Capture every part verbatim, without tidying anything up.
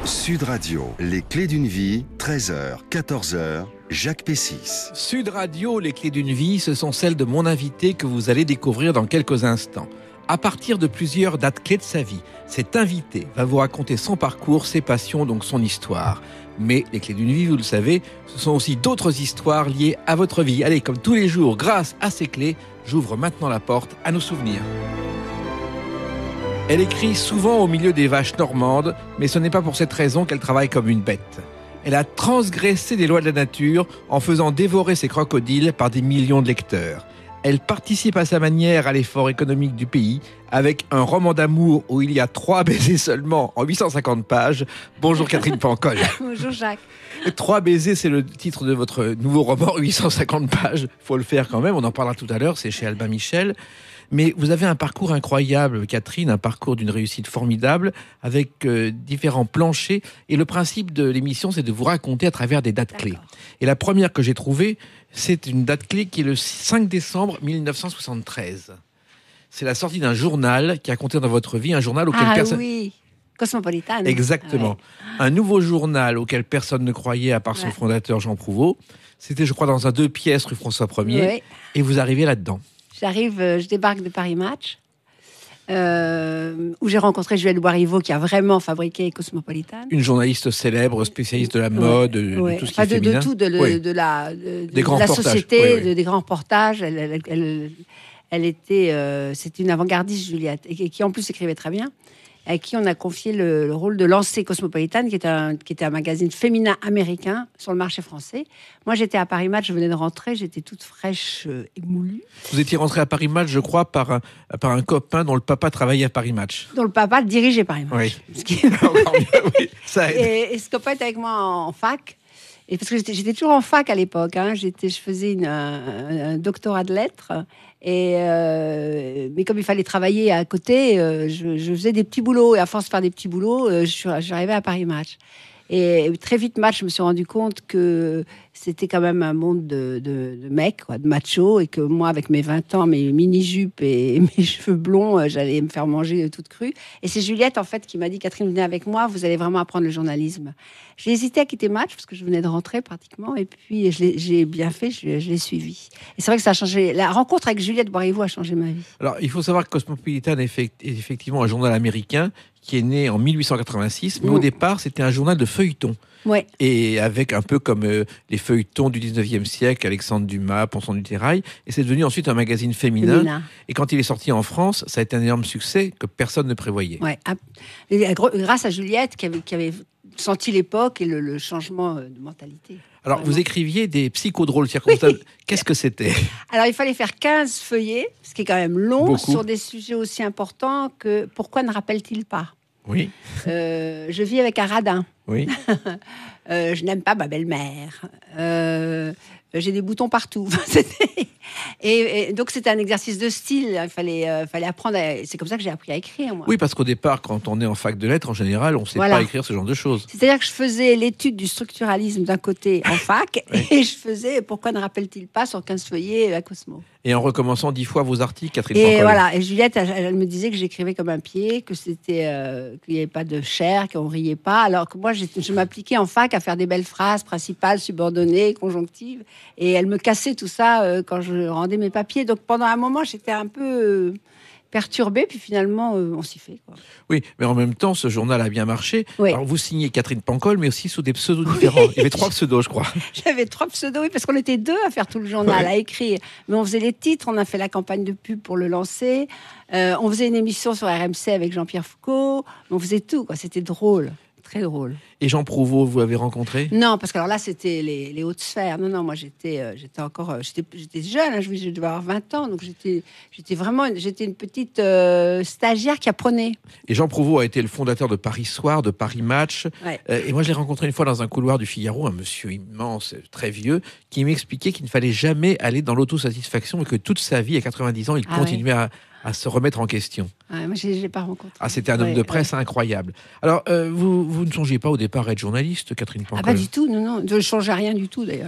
Sud Radio, les clés d'une vie, treize heures, quatorze heures, Jacques Pessis. Sud Radio, les clés d'une vie, ce sont celles de mon invité que vous allez découvrir dans quelques instants. À partir de plusieurs dates clés de sa vie, cet invité va vous raconter son parcours, ses passions, donc son histoire. Mais les clés d'une vie, vous le savez, ce sont aussi d'autres histoires liées à votre vie. Allez, comme tous les jours, grâce à ces clés, j'ouvre maintenant la porte à nos souvenirs. Elle écrit souvent au milieu des vaches normandes, mais ce n'est pas pour cette raison qu'elle travaille comme une bête. Elle a transgressé les lois de la nature en faisant dévorer ses crocodiles par des millions de lecteurs. Elle participe à sa manière à l'effort économique du pays avec un roman d'amour où il y a trois baisers seulement en huit cent cinquante pages. Bonjour Catherine Pancol. Bonjour Jacques. Trois baisers, c'est le titre de votre nouveau roman, huit cent cinquante pages. Il faut le faire quand même, on en parlera tout à l'heure, c'est chez Albin Michel. Mais vous avez un parcours incroyable, Catherine, un parcours d'une réussite formidable, avec euh, différents planchers. Et le principe de l'émission, c'est de vous raconter à travers des dates clés. Et la première que j'ai trouvée, c'est une date clé qui est le cinq décembre mille neuf cent soixante-treize. C'est la sortie d'un journal qui a compté dans votre vie, un journal auquel ah, personne... oui, Cosmopolitan. Exactement. Ah, ouais. Un nouveau journal auquel personne ne croyait, à part son ouais. fondateur Jean Prouvost. C'était, je crois, dans un deux pièces rue François premier. Ouais. Et vous arrivez là-dedans. J'arrive, euh, je débarque de Paris Match, euh, où j'ai rencontré Juliette Boiriveau, qui a vraiment fabriqué Cosmopolitan. Une journaliste célèbre, spécialiste de la mode, ouais. de, ouais. de tout ce enfin, qui est de, féminin. de tout, de, le, oui. de la, de, des de grands la société, oui, oui. De, des grands reportages. Elle, elle, elle, elle était, euh, c'était une avant-gardiste, Juliette, et qui, qui en plus écrivait très bien. À qui on a confié le, le rôle de lancer Cosmopolitan, qui était, un, qui était un magazine féminin américain sur le marché français. Moi, j'étais à Paris Match, je venais de rentrer, j'étais toute fraîche euh, et moulue. Vous étiez rentrée à Paris Match, je crois, par un, par un copain dont le papa travaillait à Paris Match. Dont le papa dirigeait Paris Match. Oui. Ce qui... oui, ça aide. Et, et ce copain était avec moi en, en fac. Et parce que j'étais, j'étais toujours en fac à l'époque. Hein. J'étais, je faisais une, un, un doctorat de lettres. Et euh, mais comme il fallait travailler à côté, euh, je, je faisais des petits boulots. Et à force de faire des petits boulots, euh, je suis, j'arrivais à Paris Match. Et très vite, Match, je me suis rendu compte que c'était quand même un monde de, de, de mecs, quoi, de machos, et que moi, avec mes vingt ans, mes mini-jupes et mes cheveux blonds, j'allais me faire manger toute crue. Et c'est Juliette, en fait, qui m'a dit « Catherine, venez avec moi, vous allez vraiment apprendre le journalisme ». J'ai hésité à quitter Match, parce que je venais de rentrer pratiquement, et puis je l'ai, j'ai bien fait, je, je l'ai suivi. Et c'est vrai que ça a changé, la rencontre avec Juliette Boiriveau a changé ma vie. Alors, il faut savoir que Cosmopolitan est effectivement un journal américain qui est né en mille huit cent quatre-vingt-six, mais mmh. au départ, c'était un journal de feuilletons. Ouais. Et avec un peu comme euh, les feuilletons du dix-neuvième siècle, Alexandre Dumas, Ponson du Terrail, et c'est devenu ensuite un magazine féminin. féminin. Et quand il est sorti en France, ça a été un énorme succès que personne ne prévoyait. Ouais. Et grâce à Juliette qui avait, qui avait senti l'époque et le, le changement de mentalité. Alors, vraiment. Vous écriviez des psychodrôles circonstances. Oui. Qu'est-ce que c'était ? Alors, il fallait faire quinze feuillets, ce qui est quand même long, Beaucoup. Sur des sujets aussi importants que « Pourquoi ne rappelle-t-il pas ?» Oui. Euh, je vis avec un radin. Oui. euh, je n'aime pas ma belle-mère. Euh, j'ai des boutons partout. et, et donc, c'était un exercice de style. Il fallait, euh, fallait apprendre. À... C'est comme ça que j'ai appris à écrire, moi. Oui, parce qu'au départ, quand on est en fac de lettres, en général, on ne sait voilà. pas écrire ce genre de choses. C'est-à-dire que je faisais l'étude du structuralisme d'un côté en fac, oui. et je faisais « Pourquoi ne rappelle-t-il pas » sur quinze feuillets à Cosmo. Et en recommençant dix fois vos articles, Catherine Et Pancol. voilà, et Juliette, elle, elle me disait que j'écrivais comme un pied, que c'était, euh, qu'il n'y avait pas de chair, qu'on riait pas, alors que moi, je m'appliquais en fac à faire des belles phrases principales, subordonnées, conjonctives, et elle me cassait tout ça euh, quand je rendais mes papiers. Donc pendant un moment, j'étais un peu euh, perturbée, puis finalement, euh, on s'y fait, quoi. Oui, mais en même temps, ce journal a bien marché. Oui. Alors vous signez Catherine Pancol, mais aussi sous des pseudos différents. Il y avait trois pseudos, je crois. J'avais trois pseudos, oui, parce qu'on était deux à faire tout le journal, ouais. à écrire. Mais on faisait les titres, on a fait la campagne de pub pour le lancer. Euh, on faisait une émission sur R M C avec Jean-Pierre Foucault. On faisait tout, quoi. C'était drôle. Très drôle. Et Jean Prouvost, vous l'avez rencontré ? Non, parce que alors là, c'était les, les hautes sphères. Non, non, moi, j'étais, euh, j'étais encore... Euh, j'étais, j'étais jeune, hein, je, je devais avoir vingt ans, donc j'étais, j'étais vraiment... J'étais une petite euh, stagiaire qui apprenait. Et Jean Prouvost a été le fondateur de Paris Soir, de Paris Match. Ouais. Euh, et moi, je l'ai rencontré une fois dans un couloir du Figaro, un monsieur immense, très vieux, qui m'expliquait qu'il ne fallait jamais aller dans l'autosatisfaction et que toute sa vie, à quatre-vingt-dix ans, il ah, continuait ouais. à... à se remettre en question. Ah, moi, je ne l'ai pas rencontré. Ah, c'était un homme ouais, de presse ouais. incroyable. Alors, euh, vous, vous ne songiez pas au départ à être journaliste, Catherine Pancol ? Ah, pas du tout, non, non. Je ne changeais rien du tout, d'ailleurs.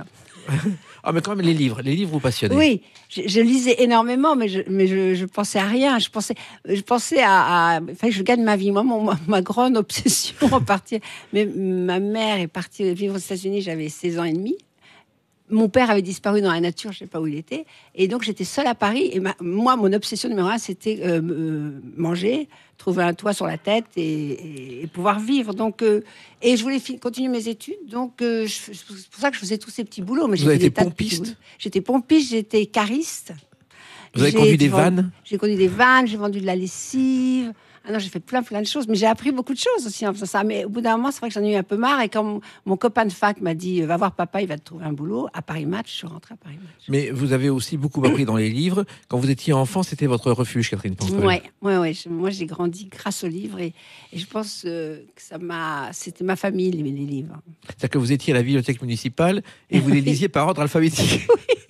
Ah, mais quand même, les livres, les livres vous passionnaient. Oui, je, je lisais énormément, mais je, mais je, je pensais à rien. Je pensais, je pensais à, à enfin, je gagne ma vie. Moi, mon, ma, ma grande obsession en partir. Mais ma mère est partie vivre aux États-Unis. J'avais seize ans et demi. Mon père avait disparu dans la nature, je ne sais pas où il était. Et donc, j'étais seule à Paris. Et ma, moi, mon obsession numéro un, c'était euh, euh, manger, trouver un toit sur la tête et, et, et pouvoir vivre. Donc, euh, et je voulais fi- continuer mes études. Donc, euh, je, c'est pour ça que je faisais tous ces petits boulots. Mais Vous avez j'ai fait été des tas de petits pompiste boulots. J'étais pompiste, j'étais cariste. Vous avez J'ai conduit des vendu- vannes? J'ai conduit des vannes, j'ai vendu de la lessive. Ah non, j'ai fait plein, plein de choses. Mais j'ai appris beaucoup de choses aussi en faisant ça. Mais au bout d'un moment, c'est vrai que j'en ai eu un peu marre. Et quand mon, mon copain de fac m'a dit, va voir papa, il va te trouver un boulot, à Paris Match, je suis rentrée à Paris Match. Mais vous avez aussi beaucoup appris dans les livres. Quand vous étiez enfant, c'était votre refuge, Catherine Pancol. Ouais, ouais, ouais. Je- moi, j'ai grandi grâce aux livres. Et, et je pense euh, que ça m'a... C'était ma famille, les, les livres. C'est-à-dire que vous étiez à la bibliothèque municipale et vous les lisiez par ordre alphabétique.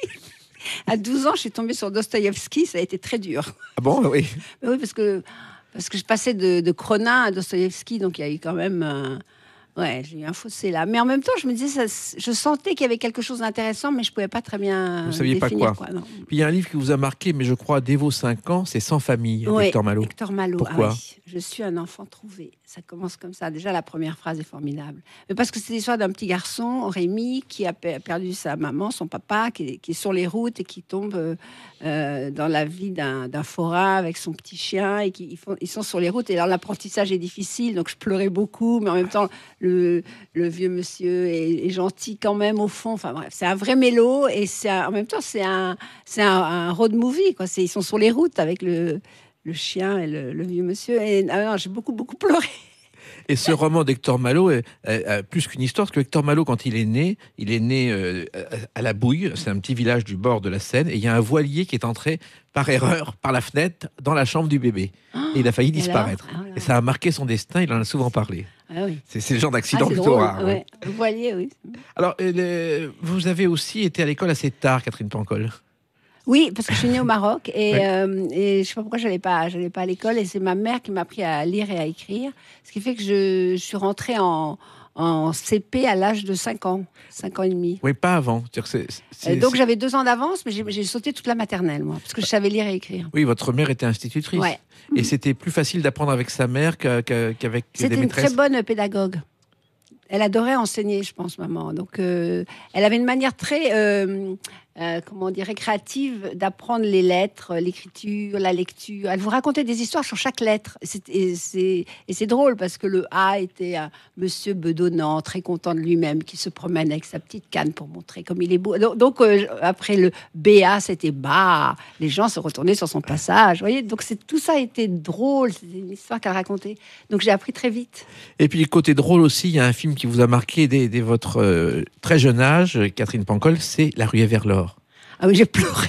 À douze ans, je suis tombée sur Dostoïevski. Ça a été très dur. Ah bon? Oui. Mais oui, parce que, parce que je passais de, de Cronin à Dostoïevski, donc il y a eu quand même... euh, ouais, j'ai eu un fossé là. Mais en même temps, je me disais, ça, je sentais qu'il y avait quelque chose d'intéressant, mais je ne pouvais pas très bien Vous saviez pas définir, quoi. non. Puis il y a un livre qui vous a marqué, mais je crois, dès vos cinq ans, c'est Sans famille, Oui, Hector Malot. Hector Malot. Pourquoi Ah oui. Je suis un enfant trouvé. Ça commence comme ça. Déjà, la première phrase est formidable. Mais parce que c'est l'histoire d'un petit garçon, Rémi, qui a pe- perdu sa maman, son papa, qui est, qui est sur les routes et qui tombe euh, euh, dans la vie d'un, d'un forain avec son petit chien. Et qui, ils, font, ils sont sur les routes. Et alors, l'apprentissage est difficile. Donc, je pleurais beaucoup. Mais en même temps, le, le vieux monsieur est, est gentil quand même, au fond. Enfin, bref, c'est un vrai mélo. Et c'est un- en même temps, c'est un, c'est un, un road movie, quoi. C'est, ils sont sur les routes avec le. le chien et le, le vieux monsieur. Et ah non, j'ai beaucoup, beaucoup pleuré. Et ce roman d'Hector Malot est, est- est plus qu'une histoire, parce que Hector Malot, quand il est né, il est né euh, à la Bouille, c'est un petit village du bord de la Seine, et il y a un voilier qui est entré par erreur, par la fenêtre, dans la chambre du bébé. Et il a failli Et alors disparaître. Ah là. Et ça a marqué son destin, il en a souvent parlé. Ah oui. C'est, c'est le genre Ah, d'accident c'est plutôt drôle. rare. ouais. Ouais. Le voilier, oui. Alors, euh, le- vous avez aussi été à l'école assez tard, Catherine Pancol. Oui, parce que je suis née au Maroc et, Ouais. euh, et je sais pas pourquoi j'allais pas, j'allais pas à l'école et c'est ma mère qui m'a appris à lire et à écrire, ce qui fait que je, je suis rentrée en, en C P à l'âge de cinq ans, cinq ans et demi. Oui, pas avant. C'est-à-dire que c'est- c'est- Euh, donc c'est- j'avais deux ans d'avance, mais j'ai, j'ai sauté toute la maternelle, moi, parce que je savais lire et écrire. Oui, votre mère était institutrice. Ouais. Et c'était plus facile d'apprendre avec sa mère qu'a- qu'a- qu'avec des C'était une maîtresses. très bonne pédagogue. Elle adorait enseigner, je pense, maman. Donc, euh, elle avait une manière très, euh, euh, comment dire, récréative d'apprendre les lettres, l'écriture, la lecture. Elle vous racontait des histoires sur chaque lettre. Et c'est, et c'est, et c'est drôle parce que le A était un monsieur bedonnant, très content de lui-même, qui se promène avec sa petite canne pour montrer comme il est beau. Donc, donc, euh, après le B A, c'était bah. Les gens se retournaient sur son passage. Vous voyez, donc c'est, tout ça était drôle. C'était une histoire qu'elle racontait. Donc, j'ai appris très vite. Et puis, côté drôle aussi, il y a un film qui vous a marqué dès, dès votre euh, très jeune âge, Catherine Pancol, c'est La ruée vers l'or. Ah oui, j'ai pleuré.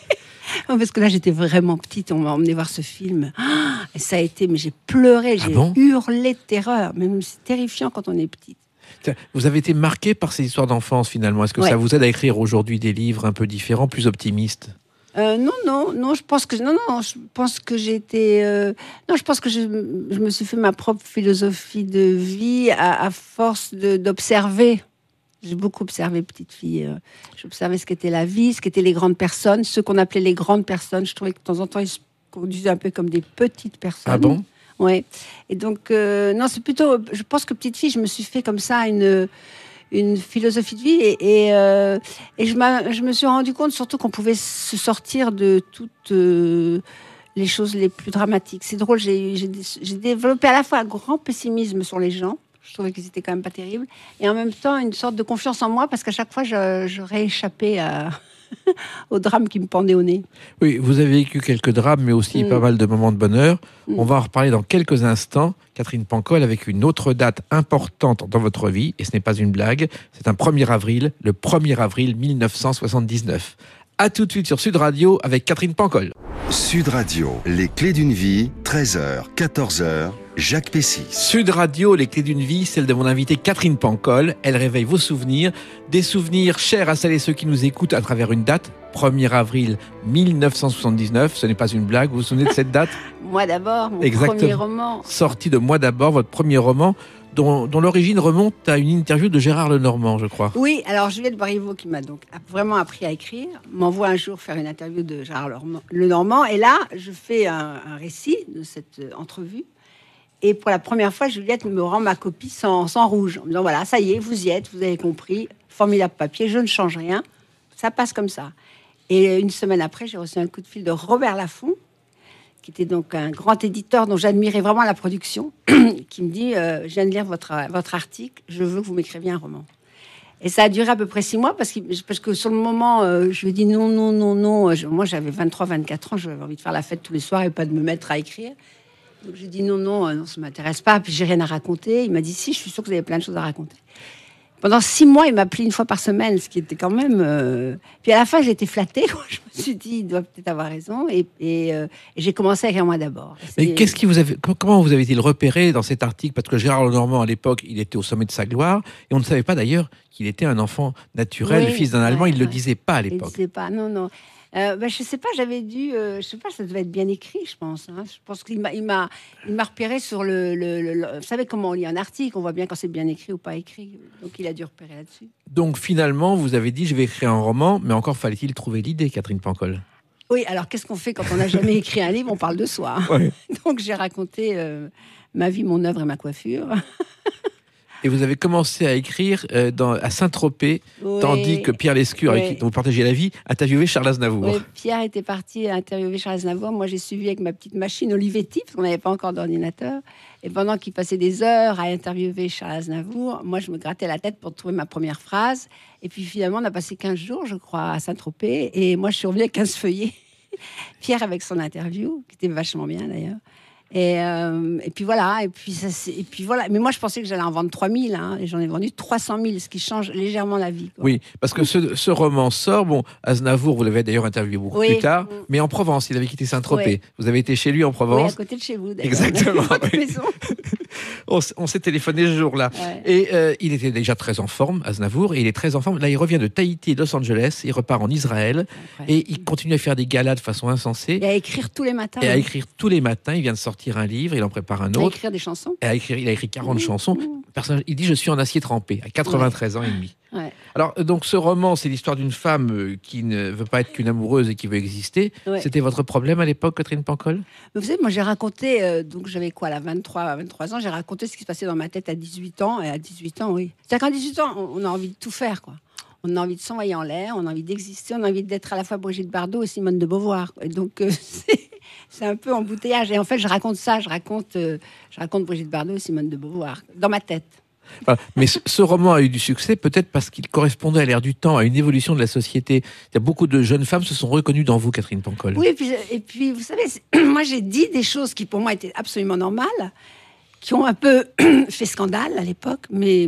Parce que là, j'étais vraiment petite. On m'a emmené voir ce film. Ah, et ça a été, mais j'ai pleuré, Ah j'ai bon hurlé de terreur. Même c'est terrifiant quand on est petite. Tiens, vous avez été marqué par ces histoires d'enfance finalement. Est-ce que Ouais. ça vous aide à écrire aujourd'hui des livres un peu différents, plus optimistes? Euh, non, non, non. Je pense que non, non. Je pense que j'ai été. euh, non, je pense que je, je me suis fait ma propre philosophie de vie à, à force de- d'observer. J'ai beaucoup observé, petite fille. euh, J'observais ce qu'était la vie, ce qu'étaient les grandes personnes, ceux qu'on appelait les grandes personnes. Je trouvais que de temps en temps, ils se conduisaient un peu comme des petites personnes. Ah bon? Ouais. Et donc, euh, non, c'est plutôt. Je pense que petite fille, je me suis fait comme ça une, une philosophie de vie. Et, et, euh, et je, m'a- je me suis rendu compte surtout qu'on pouvait se sortir de toutes euh, les choses les plus dramatiques. C'est drôle, j'ai, j'ai, j'ai développé à la fois un grand pessimisme sur les gens. Je trouvais qu'ils étaient quand même pas terribles. Et en même temps, une sorte de confiance en moi parce qu'à chaque fois, je- j'aurais échappé à. au drame qui me pendait au nez. Oui, vous avez vécu quelques drames, mais aussi Mm. pas mal de moments de bonheur. Mm. On va en reparler dans quelques instants, Catherine Pancol, avec une autre date importante dans votre vie, et ce n'est pas une blague, c'est un premier avril, le premier avril mille neuf cent soixante-dix-neuf. A tout de suite sur Sud Radio avec Catherine Pancol. Sud Radio, les clés d'une vie, treize heures, quatorze heures, Jacques Pessis. Sud Radio, les clés d'une vie, celle de mon invitée Catherine Pancol. Elle réveille vos souvenirs, des souvenirs chers à celles et ceux qui nous écoutent à travers une date, premier avril mille neuf cent soixante-dix-neuf. Ce n'est pas une blague, vous vous souvenez de cette date? Moi d'abord, mon Exactement. premier roman. Sorti de Moi d'abord, votre premier roman, dont, dont l'origine remonte à une interview de Gérard Lenormand, je crois. Oui, alors Juliette Briveau, qui m'a donc vraiment appris à écrire, m'envoie un jour faire une interview de Gérard Lenormand. Et là, je fais un, un récit de cette entrevue. Et pour la première fois, Juliette me rend ma copie sans, sans rouge. En me disant, voilà, ça y est, vous y êtes, vous avez compris. Formidable papier, je ne change rien. Ça passe comme ça. Et une semaine après, j'ai reçu un coup de fil de Robert Laffont, qui était donc un grand éditeur dont j'admirais vraiment la production, qui me dit euh, « Je viens de lire votre, votre article, je veux que vous m'écriviez un roman ». Et ça a duré à peu près six mois, parce que, parce que sur le moment, euh, je lui ai dit non, non, non, non. Je, moi, j'avais vingt-trois, vingt-quatre ans, j'avais envie de faire la fête tous les soirs et pas de me mettre à écrire. Donc j'ai dit non, non, non, ça ne m'intéresse pas, puis j'ai rien à raconter. Il m'a dit si, je suis sûre que vous avez plein de choses à raconter. Pendant six mois, il m'appelait une fois par semaine, ce qui était quand même... Euh... Puis à la fin, j'étais flattée. Je me suis dit, il doit peut-être avoir raison. Et, et, euh, et j'ai commencé à écrire moi d'abord. Mais c'est... qu'est-ce qui vous avait... comment vous avez-il repéré dans cet article? Parce que Gérard Lenormand, à l'époque, il était au sommet de sa gloire. Et on ne savait pas d'ailleurs qu'il était un enfant naturel, oui, fils d'un Allemand. ouais, il ne le ouais. disait pas à l'époque. Il ne disait pas, non, non. Euh, ben, je sais pas, j'avais dû, euh, je sais pas, ça devait être bien écrit, je pense. Hein. Je pense qu'il m'a, il m'a, il m'a repéré sur le, le, le, le, vous savez comment on lit un article, on voit bien quand c'est bien écrit ou pas écrit. Donc il a dû repérer là-dessus. Donc finalement, vous avez dit, je vais écrire un roman, mais encore fallait-il trouver l'idée, Catherine Pancol. Oui, alors qu'est-ce qu'on fait quand on n'a jamais écrit un livre? On parle de soi. Hein. Ouais. Donc j'ai raconté euh, ma vie, mon œuvre et ma coiffure. Et vous avez commencé à écrire euh, dans, à Saint-Tropez, oui. Tandis que Pierre Lescure, oui. avec qui dont vous partagez la vie, interviewait Charles Aznavour. Oui, Pierre était parti interviewer Charles Aznavour. Moi, j'ai suivi avec ma petite machine Olivetti, parce qu'on n'avait pas encore d'ordinateur. Et pendant qu'il passait des heures à interviewer Charles Aznavour, moi, je me grattais la tête pour trouver ma première phrase. Et puis finalement, on a passé quinze jours, je crois, à Saint-Tropez. Et moi, je suis revenue avec quinze feuillets. Pierre avec son interview, qui était vachement bien d'ailleurs. Et, euh, et puis voilà, et puis, ça, et puis voilà. Mais moi, je pensais que j'allais en vendre trois mille, hein, et j'en ai vendu trois cent mille, ce qui change légèrement la vie. Quoi. Oui, parce que ce, ce roman sort, bon, Aznavour, vous l'avez d'ailleurs interviewé beaucoup oui. plus tard, mais en Provence, il avait quitté Saint-Tropez. Oui. Vous avez été chez lui en Provence. Oui, à côté de chez vous, d'ailleurs. Exactement. Oui. maison. on, on s'est téléphoné ce jour-là. Ouais. Et euh, il était déjà très en forme, Aznavour, et il est très en forme. Là, il revient de Tahiti et de Los Angeles, il repart en Israël, ouais. et il continue à faire des galas de façon insensée. Et à écrire tous les matins. Et à écrire tous les matins. Il vient de sortir un livre, il en prépare un autre. À écrire des chansons. Et à écrire, il a écrit quarante mmh. chansons. Personnage, il dit « Je suis en acier trempé » à quatre-vingt-treize ouais. ans et demi. Ouais. Alors, donc, ce roman, c'est l'histoire d'une femme qui ne veut pas être qu'une amoureuse et qui veut exister. Ouais. C'était votre problème à l'époque, Catherine Pancol? Vous savez, moi, j'ai raconté, euh, donc j'avais quoi, là, vingt-trois, vingt-trois ans, j'ai raconté ce qui se passait dans ma tête à dix-huit ans. Et à dix-huit ans, oui. C'est-à-dire qu'à dix-huit ans, on, on a envie de tout faire, quoi. On a envie de s'envoyer en l'air, on a envie d'exister, on a envie d'être à la fois Brigitte Bardot et Simone de Beauvoir. Et donc, euh, c'est, c'est un peu embouteillage. Et en fait, je raconte ça, je raconte, euh, je raconte Brigitte Bardot et Simone de Beauvoir, dans ma tête. Voilà. Mais ce, ce roman a eu du succès, peut-être parce qu'il correspondait à l'ère du temps, à une évolution de la société. Il y a beaucoup de jeunes femmes se sont reconnues dans vous, Catherine Pancol. Oui, et puis, et puis vous savez, moi, j'ai dit des choses qui, pour moi, étaient absolument normales, qui ont un peu fait scandale à l'époque, mais...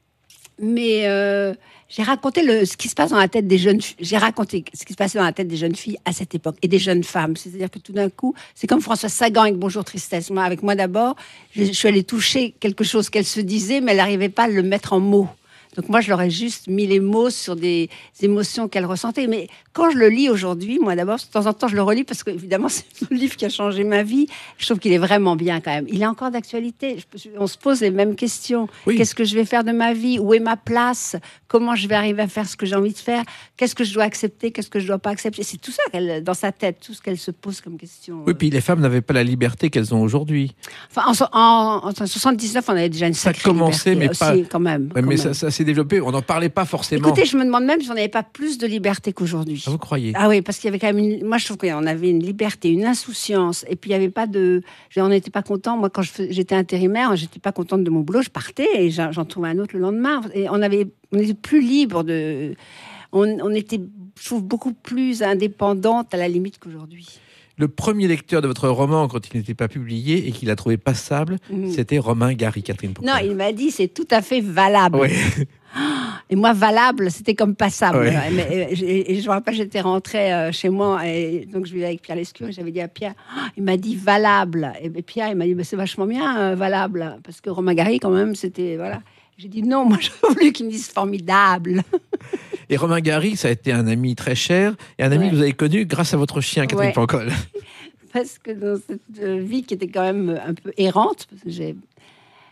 mais euh, j'ai raconté le, ce qui se passe dans la tête des jeunes filles. J'ai raconté ce qui se passait dans la tête des jeunes filles à cette époque et des jeunes femmes. C'est-à-dire que tout d'un coup, c'est comme Françoise Sagan avec Bonjour Tristesse. Moi, avec moi d'abord, je, je suis allée toucher quelque chose qu'elle se disait, mais elle n'arrivait pas à le mettre en mots. Donc moi, je leur ai juste mis les mots sur des émotions qu'elle ressentait. Mais quand je le lis aujourd'hui, moi d'abord, de temps en temps, je le relis parce qu'évidemment, c'est le livre qui a changé ma vie. Je trouve qu'il est vraiment bien quand même. Il est encore d'actualité. On se pose les mêmes questions. Oui. Qu'est-ce que je vais faire de ma vie? Où est ma place? Comment je vais arriver à faire ce que j'ai envie de faire? Qu'est-ce que je dois accepter? Qu'est-ce que je ne dois pas accepter? C'est tout ça qu'elle, dans sa tête, tout ce qu'elle se pose comme question. Oui, puis les femmes n'avaient pas la liberté qu'elles ont aujourd'hui. Enfin, en, en, en soixante-dix-neuf, on avait déjà une sacrée ça commençait, liberté mais aussi, pas... quand même. Ouais, quand mais même. ça, ça s'est développé. On n'en parlait pas forcément. Écoutez, je me demande même si on n'avait pas plus de liberté qu'aujourd'hui. Ah, vous croyez? Ah oui, parce qu'il y avait quand même une... Moi, je trouve qu'on avait une liberté, une insouciance. Et puis, il n'y avait pas de... On n'était pas content. Moi, quand je fais... j'étais intérimaire, je n'étais pas contente de mon boulot. Je partais et j'en trouvais un autre le lendemain. Et on avait... on était plus libre de... On, on était, je trouve, beaucoup plus indépendante à la limite qu'aujourd'hui. Le premier lecteur de votre roman, quand il n'était pas publié et qu'il a trouvé passable, mmh. c'était Romain Gary, Catherine Pancol. Non, il m'a dit c'est tout à fait valable. Oui. Et moi, valable, c'était comme passable. Oui. Et, et, et je me rappelle, j'étais rentrée chez moi, et donc je vivais avec Pierre Lescure, et j'avais dit à Pierre, il m'a dit valable. Et Pierre, il m'a dit, bah, c'est vachement bien, euh, valable. Parce que Romain Gary, quand même, c'était... Voilà. J'ai dit non, moi, j'aurais voulu qu'il me dise formidable. Et Romain Gary, ça a été un ami très cher, et un ami ouais. que vous avez connu grâce à votre chien, Catherine ouais. Pancol. Parce que dans cette vie qui était quand même un peu errante, parce que j'ai...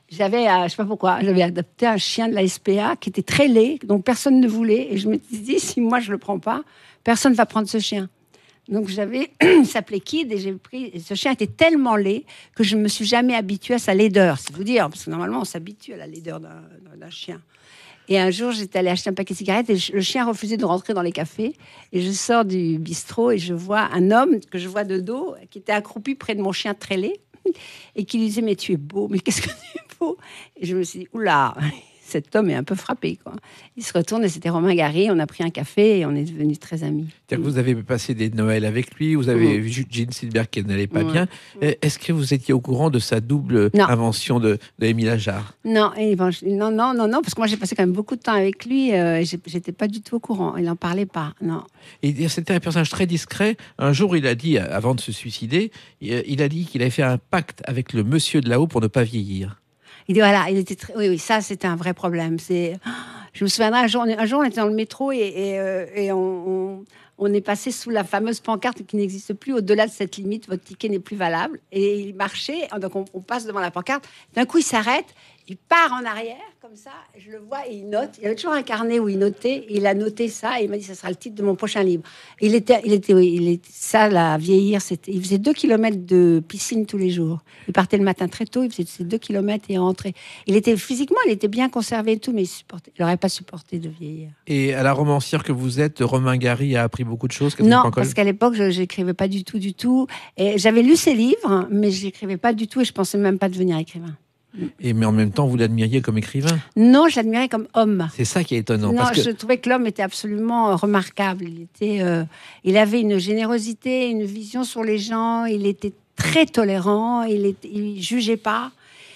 j'avais, euh, je sais pas pourquoi, j'avais adopté un chien de la S P A qui était très laid, donc personne ne voulait. Et je me suis dit, si moi je le prends pas, personne ne va prendre ce chien. Donc j'avais, il s'appelait Kid, et j'ai pris. Et ce chien était tellement laid que je ne me suis jamais habituée à sa laideur. C'est vous dire, parce que normalement on s'habitue à la laideur d'un, d'un chien. Et un jour, j'étais allée acheter un paquet de cigarettes et le chien refusait de rentrer dans les cafés. Et je sors du bistrot et je vois un homme que je vois de dos qui était accroupi près de mon chien très laid et qui lui disait, mais tu es beau, mais qu'est-ce que tu es beau? Et je me suis dit, oula, cet homme est un peu frappé, quoi. Il se retourne et c'était Romain Gary. On a pris un café et on est devenus très amis. C'est-à-dire que vous avez passé des Noëls avec lui, vous avez mmh. vu Jean Silberg qui n'allait pas mmh. bien. Est-ce que vous étiez au courant de sa double non. invention de, de Émile Ajar? Non, non, non, non, non, parce que moi j'ai passé quand même beaucoup de temps avec lui. Euh, j'étais pas du tout au courant. Il n'en parlait pas, non. Et c'était un personnage très discret. Un jour, il a dit, avant de se suicider, il a dit qu'il avait fait un pacte avec le monsieur de là-haut pour ne pas vieillir. Il dit voilà, il était très... oui, oui, ça c'était un vrai problème. C'est, je me souviendrai un jour, un jour on était dans le métro et, et, euh, et on, on, on est passé sous la fameuse pancarte qui n'existe plus. Au-delà de cette limite, votre ticket n'est plus valable. Et il marchait, donc on, on passe devant la pancarte. D'un coup, il s'arrête, il part en arrière comme ça. Je le vois et il note. Il avait toujours un carnet où il notait. Et il a noté ça et il m'a dit ça sera le titre de mon prochain livre. Il était, il était, oui, il était ça, là, vieillir. C'était, il faisait deux kilomètres de piscine tous les jours. Il partait le matin très tôt. Il faisait ses deux kilomètres et rentrait. Il était physiquement, il était bien conservé et tout, mais il supportait, il n'aurait pas supporté de vieillir. Et à la romancière que vous êtes, Romain Gary a appris beaucoup de choses. Non, Pancol. Parce qu'à l'époque, je n'écrivais pas du tout, du tout. Et j'avais lu ses livres, mais je n'écrivais pas du tout et je pensais même pas devenir écrivain. Et mais en même temps, vous l'admiriez comme écrivain? Non, je l'admirais comme homme. C'est ça qui est étonnant. Non, parce que... je trouvais que l'homme était absolument remarquable. Il était, euh, il avait une générosité, une vision sur les gens. Il était très tolérant. Il était, il jugeait pas.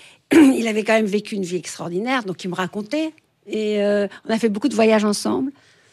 Il avait quand même vécu une vie extraordinaire, donc il me racontait. Et euh, on a fait beaucoup de voyages ensemble.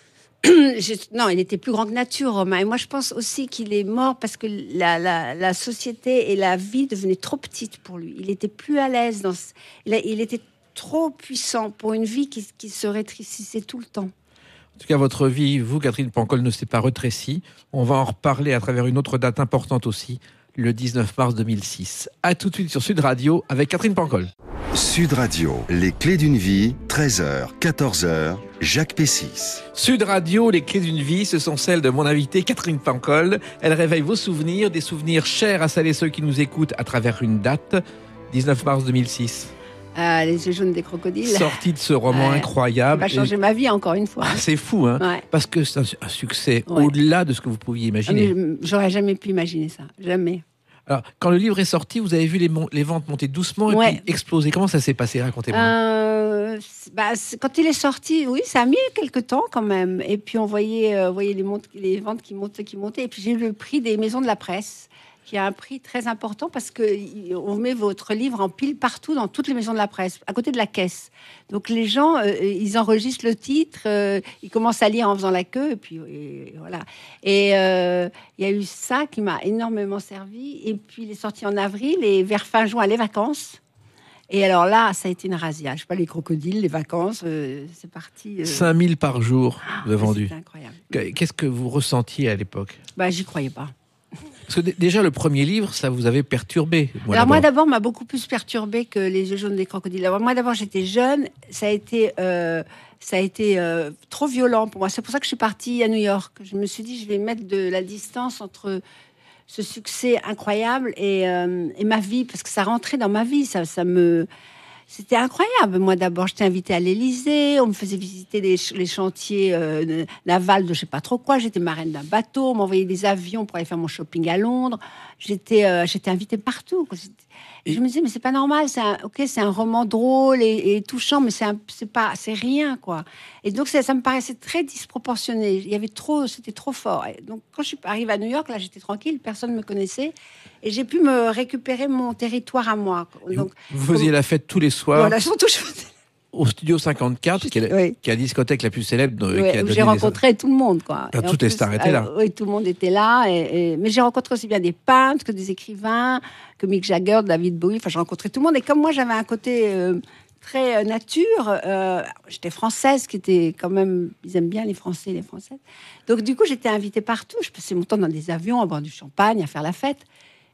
Non, il était plus grand que nature, Romain. Et moi, je pense aussi qu'il est mort parce que la, la, la société et la vie devenaient trop petites pour lui. Il était plus à l'aise. Dans ce... il, a, il était trop puissant pour une vie qui, qui se rétrécissait tout le temps. En tout cas, votre vie, vous, Catherine Pancol, ne s'est pas rétrécie. On va en reparler à travers une autre date importante aussi, le dix-neuf mars deux mille six. À tout de suite sur Sud Radio avec Catherine Pancol. Sud Radio, les clés d'une vie, treize heures, quatorze heures, Jacques Pessis. Sud Radio, les clés d'une vie, ce sont celles de mon invitée Catherine Pancol. Elle réveille vos souvenirs, des souvenirs chers à celles et ceux qui nous écoutent à travers une date, dix-neuf mars deux mille six. Euh, les yeux jaunes des crocodiles. Sortie de ce roman ouais. incroyable. Ça va changer et... ma vie encore une fois. Ah, c'est fou, hein ouais. Parce que c'est un, un succès ouais. au-delà de ce que vous pouviez imaginer. Ah, j'aurais jamais pu imaginer ça, jamais. Alors, quand le livre est sorti, vous avez vu les, mon- les ventes monter doucement et ouais. puis exploser. Comment ça s'est passé? Racontez-moi. Euh, bah, quand il est sorti, oui, ça a mis quelques temps quand même. Et puis on voyait, euh, voyait les, montes, les ventes qui montaient, qui montaient. Et puis j'ai eu le prix des maisons de la presse, qui a un prix très important parce qu'on met votre livre en pile partout dans toutes les maisons de la presse, à côté de la caisse. Donc les gens, euh, ils enregistrent le titre, euh, ils commencent à lire en faisant la queue, et puis et, et voilà. Et il euh, y a eu ça qui m'a énormément servi. Et puis il est sorti en avril, et vers fin juin, les vacances. Et alors là, ça a été une razzia. Je sais pas, les crocodiles, les vacances, euh, c'est parti. Euh... cinq mille par jour, vous avez vendu. C'est incroyable. Qu'est-ce que vous ressentiez à l'époque? Bah, j'y croyais pas. Parce que d- déjà, le premier livre, ça vous avait perturbé. Moi, Alors, d'abord. moi, d'abord, m'a beaucoup plus perturbé que Les yeux jaunes des crocodiles. Alors, moi, d'abord, j'étais jeune. Ça a été, euh, ça a été euh, trop violent pour moi. C'est pour ça que je suis partie à New York. Je me suis dit, je vais mettre de la distance entre ce succès incroyable et, euh, et ma vie, parce que ça rentrait dans ma vie. Ça, ça me... C'était incroyable. Moi, d'abord, j'étais invitée à l'Élysée. On me faisait visiter les, ch- les chantiers euh, navals de je sais pas trop quoi. J'étais marraine d'un bateau. On m'envoyait des avions pour aller faire mon shopping à Londres. J'étais, euh, j'étais invitée partout. Et je me disais, mais c'est pas normal. C'est un, ok, c'est un roman drôle et, et touchant, mais c'est, un, c'est pas, c'est rien, quoi. Et donc, ça, ça me paraissait très disproportionné. Il y avait trop, c'était trop fort. Et donc, quand je suis arrivée à New York, là, j'étais tranquille. Personne me connaissait. Et j'ai pu me récupérer mon territoire à moi. Donc, vous faisiez comme... la fête tous les soirs. Voilà, surtout je faisais... Au Studio cinquante-quatre, qui est, la, oui. qui est la discothèque la plus célèbre. Oui, qui a où j'ai rencontré des... tout le monde, quoi. Ah, toutes les stars étaient là. Euh, oui, tout le monde était là. Et, et... Mais j'ai rencontré aussi bien des peintres que des écrivains, que Mick Jagger, David Bowie. Enfin, j'ai rencontré tout le monde. Et comme moi, j'avais un côté euh, très euh, nature, euh, j'étais française, qui était quand même... Ils aiment bien les Français et les Françaises. Donc, du coup, j'étais invitée partout. Je passais mon temps dans des avions, à boire du champagne, à faire la fête.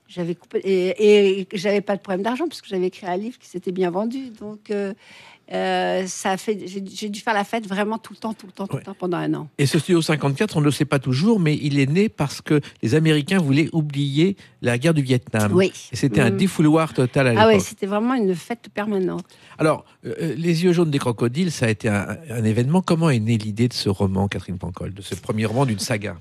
J'avais coupé, et, et j'avais pas de problème d'argent parce que j'avais écrit un livre qui s'était bien vendu. Donc, euh, euh, ça a fait, j'ai, j'ai dû faire la fête vraiment tout le temps, tout le temps, tout ouais. le temps pendant un an. Et ce Studio cinquante-quatre, on ne le sait pas toujours, mais il est né parce que les Américains voulaient oublier la guerre du Vietnam. Oui. Et c'était mmh. un défouloir total à l'époque. Ah oui, c'était vraiment une fête permanente. Alors, euh, Les yeux jaunes des crocodiles, ça a été un, un événement. Comment est née l'idée de ce roman, Catherine Pancol, de ce premier roman d'une saga?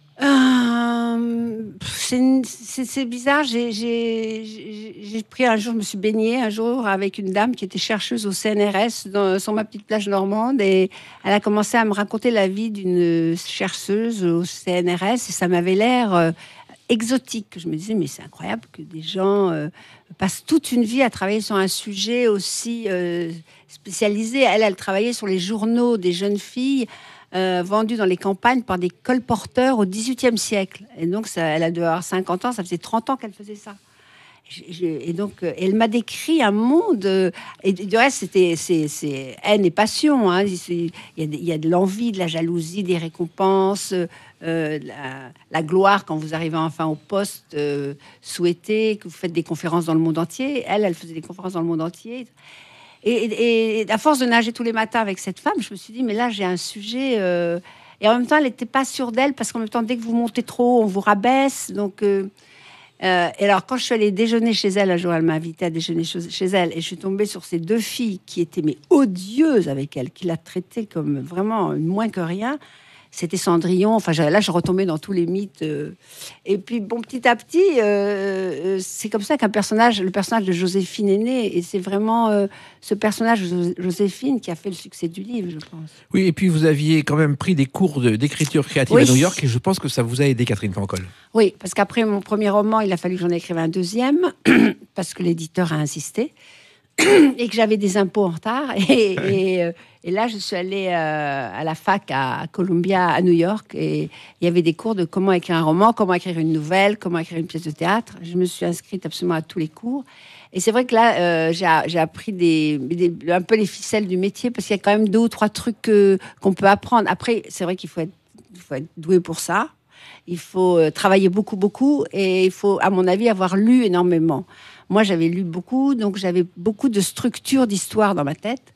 Euh, c'est, c'est, c'est bizarre. J'ai, j'ai, j'ai, j'ai pris un jour, je me suis baignée un jour avec une dame qui était chercheuse au C N R S dans, sur ma petite plage normande, et elle a commencé à me raconter la vie d'une chercheuse au C N R S, et ça m'avait l'air euh, exotique. Je me disais, mais c'est incroyable que des gens euh, passent toute une vie à travailler sur un sujet aussi euh, spécialisé. Elle, elle travaillait sur les journaux des jeunes filles. Euh, vendue dans les campagnes par des colporteurs au dix-huitième siècle. Et donc, ça, elle a dû avoir cinquante ans, ça faisait trente ans qu'elle faisait ça. Je, je, et donc, euh, elle m'a décrit un monde... Euh, et du reste, c'était, c'est, c'est haine et passion. Hein. Il y, y a de l'envie, de la jalousie, des récompenses, euh, la, la gloire quand vous arrivez enfin au poste euh, souhaité, que vous faites des conférences dans le monde entier. Elle, elle faisait des conférences dans le monde entier. Et, et, et à force de nager tous les matins avec cette femme, je me suis dit, mais là, j'ai un sujet... Euh... Et en même temps, elle n'était pas sûre d'elle, parce qu'en même temps, dès que vous montez trop haut, on vous rabaisse. Donc, euh... Euh... Et alors, quand je suis allée déjeuner chez elle, un jour, elle m'a invitée à déjeuner chez elle, et je suis tombée sur ces deux filles qui étaient mais odieuses avec elle, qui la traitaient comme vraiment moins que rien. C'était Cendrillon. Enfin, là, je retombais dans tous les mythes. Euh, et puis, bon, petit à petit, euh, c'est comme ça qu'un personnage, le personnage de Joséphine est né. Et c'est vraiment euh, ce personnage, Joséphine, qui a fait le succès du livre, je pense. Oui, et puis vous aviez quand même pris des cours de, d'écriture créative oui. à New York, et je pense que ça vous a aidé, Catherine Pancol. Oui, parce qu'après mon premier roman, il a fallu que j'en écrive un deuxième, parce que l'éditeur a insisté. Et que j'avais des impôts en retard. Et, et, euh, et là, je suis allée euh, à la fac à Columbia, à New York. Et il y avait des cours de comment écrire un roman, comment écrire une nouvelle, comment écrire une pièce de théâtre. Je me suis inscrite absolument à tous les cours. Et c'est vrai que là, euh, j'ai, j'ai appris des, des, un peu les ficelles du métier, parce qu'il y a quand même deux ou trois trucs que, qu'on peut apprendre. Après, c'est vrai qu'il faut être, il faut être doué pour ça. Il faut euh, travailler beaucoup, beaucoup. Et il faut, à mon avis, avoir lu énormément. Moi, j'avais lu beaucoup, donc j'avais beaucoup de structures d'histoire dans ma tête.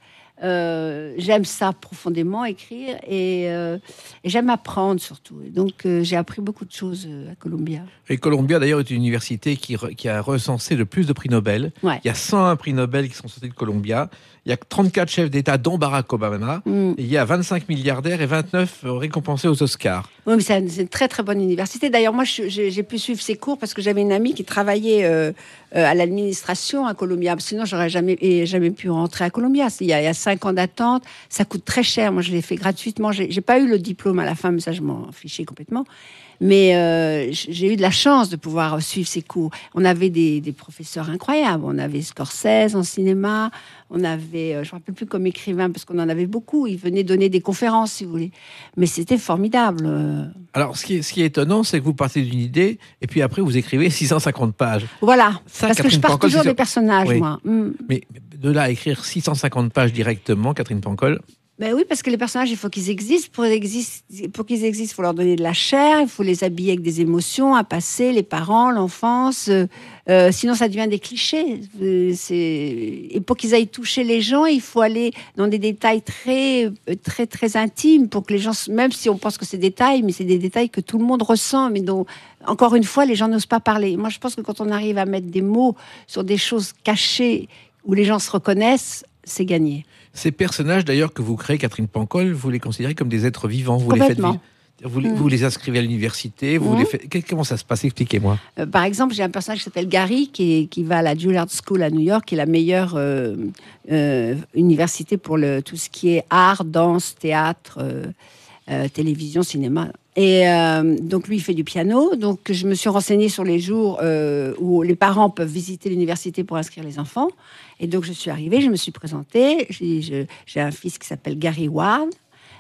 Euh, j'aime ça profondément, écrire, et, euh, et j'aime apprendre surtout. Et donc, euh, j'ai appris beaucoup de choses à Columbia. Et Columbia, d'ailleurs, est une université qui, re, qui a recensé le plus de prix Nobel. Ouais. Il y a cent un prix Nobel qui sont sortis de Columbia. Il y a trente-quatre chefs d'État, dont Barack Obama. Mm. Et il y a vingt-cinq milliardaires et vingt-neuf récompensés aux Oscars. Oui, mais c'est, c'est une très, très bonne université. D'ailleurs, moi, je, j'ai, j'ai pu suivre ses cours parce que j'avais une amie qui travaillait euh, euh, à l'administration à Columbia. Sinon, j'aurais jamais, et jamais pu rentrer à Columbia. Il y a, il y a cinq ans d'attente. Ça coûte très cher. Moi, je l'ai fait gratuitement. J'ai, j'ai pas eu le diplôme à la fin, mais ça, je m'en fichais complètement. Mais euh, j'ai eu de la chance de pouvoir suivre ces cours. On avait des, des professeurs incroyables. On avait Scorsese en cinéma. On avait, euh, je ne me rappelle plus comme écrivain, parce qu'on en avait beaucoup. Ils venaient donner des conférences, si vous voulez. Mais c'était formidable. Alors, ce qui est, ce qui est étonnant, c'est que vous partez d'une idée, et puis après, vous écrivez six cent cinquante pages. Voilà, ça, parce Catherine que je pars Pancol, toujours c'est... des personnages, oui. moi. Mm. Mais de là à écrire six cent cinquante pages directement, Catherine Pancol... Ben oui, parce que les personnages, il faut qu'ils existent. Pour, exist... pour qu'ils existent, il faut leur donner de la chair, il faut les habiller avec des émotions, un passé, les parents, l'enfance. Euh, sinon, ça devient des clichés. C'est... Et pour qu'ils aillent toucher les gens, il faut aller dans des détails très, très, très intimes pour que les gens, même si on pense que c'est des détails, mais c'est des détails que tout le monde ressent, mais dont, encore une fois, les gens n'osent pas parler. Moi, je pense que quand on arrive à mettre des mots sur des choses cachées où les gens se reconnaissent, c'est gagné. Ces personnages, d'ailleurs, que vous créez, Catherine Pancol, vous les considérez comme des êtres vivants. Vous les faites vivre. Vous les, mmh. vous les inscrivez à l'université. Vous mmh. les faites... Comment ça se passe? Expliquez-moi. Euh, par exemple, j'ai un personnage qui s'appelle Gary, qui, est, qui va à la Juilliard School à New York, qui est la meilleure euh, euh, université pour le, tout ce qui est art, danse, théâtre, euh, euh, télévision, cinéma. Et euh, donc, lui, il fait du piano. Donc, je me suis renseignée sur les jours euh, où les parents peuvent visiter l'université pour inscrire les enfants. Et donc, je suis arrivée, je me suis présentée. J'ai, je, j'ai un fils qui s'appelle Gary Ward.